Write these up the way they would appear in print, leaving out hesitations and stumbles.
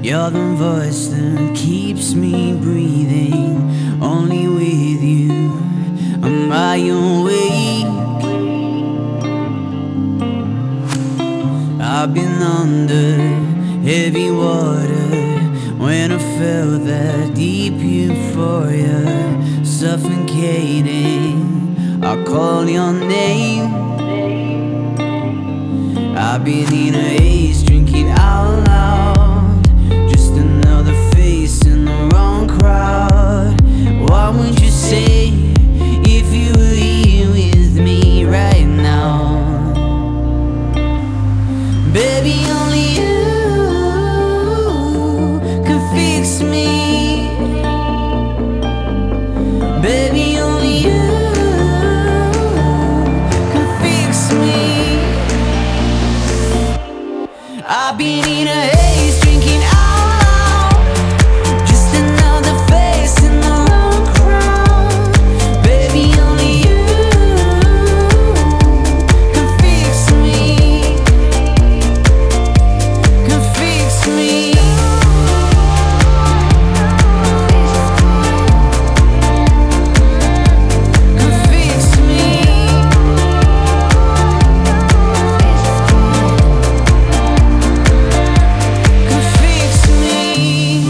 You're the voice that keeps me breathing. Only with you am I awake. I've been under heavy water when I felt that deep euphoria suffocating. I call your name. I've been in a haze, drinking out loud. Just another face in the wrong crowd. What would you say if you were here with me right now? Baby, only you can fix me. Baby, only you can fix me. I've been in a haze, drinking out loud. Just another face in the wrong crowd. Baby, only you can fix me. Can fix me. Can fix me. Can fix me.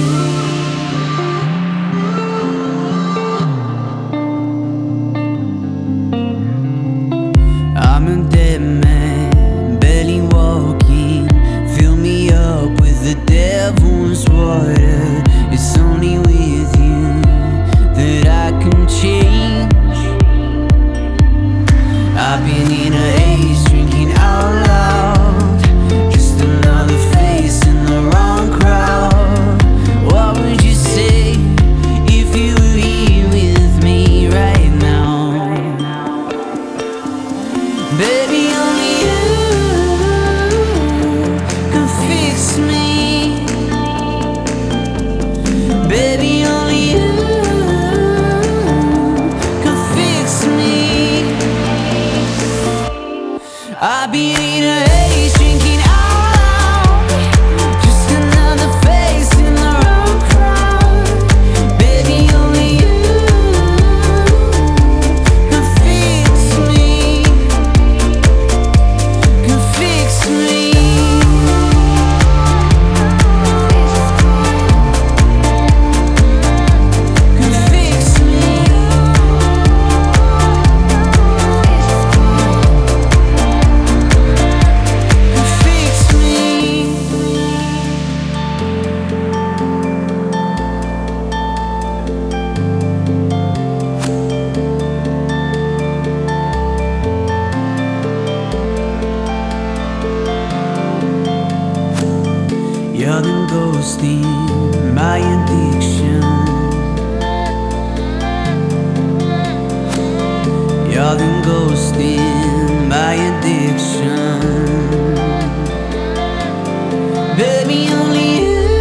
I'm a dead man, barely walking. Fill me up with the devil's water. It's only with you that I can change. I've been in a haze, drinking out loud. Just another face in the wrong crowd. What would you say if you were here with me right now? Baby, only you can fix me. Baby, only you can fix me. I've been in a haze, drinking out loud. Just another face in the wrong crowd. Baby, only you can fix me. Can fix me. Can fix me. Can fix me. You're the ghost in my addiction. You're the ghost in my addiction. Baby, only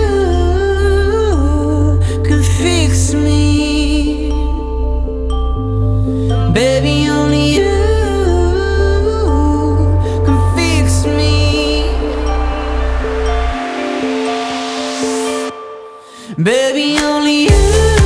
you can fix me. Baby, only you can fix me. Baby, only you